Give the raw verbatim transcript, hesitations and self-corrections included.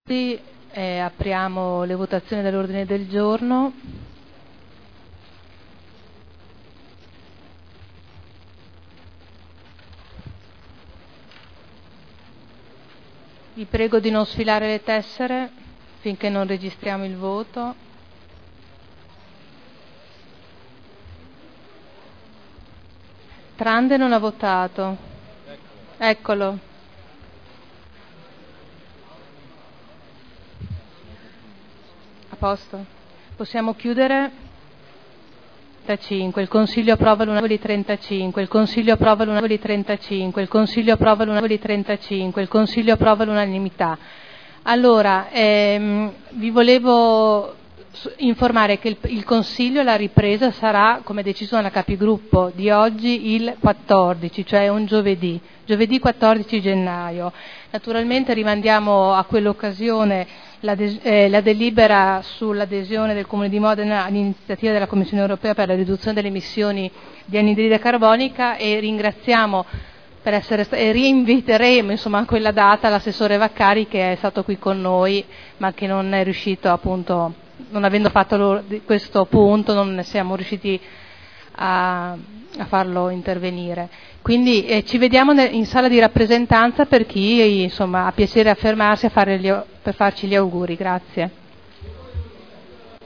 Eh, apriamo le votazioni dell'ordine del giorno. Vi prego di non sfilare le tessere finché non registriamo il voto. Trande non ha votato. Eccolo. A posto. Possiamo chiudere? trentacinque. Il Consiglio approva l'unanimità. trentacinque. Il Consiglio approva l'unanimità. trentacinque. Il Consiglio approva l'unanimità. trentacinque. Il Consiglio approva l'unanimità. Allora, ehm, vi volevo informare che il, il Consiglio, la ripresa sarà, come deciso dalla capigruppo di oggi, il quattordici, cioè un giovedì, giovedì quattordici gennaio. Naturalmente rimandiamo a quell'occasione la, de- eh, la delibera sull'adesione del Comune di Modena all'iniziativa della Commissione Europea per la riduzione delle emissioni di anidride carbonica, e ringraziamo per essere e rinviteremo insomma a quella data l'assessore Vaccari, che è stato qui con noi ma che non è riuscito, appunto, non avendo fatto questo punto, non siamo riusciti a, a farlo intervenire. Quindi eh, ci vediamo in sala di rappresentanza per chi insomma ha piacere a fermarsi a fare gli, per farci gli auguri. Grazie.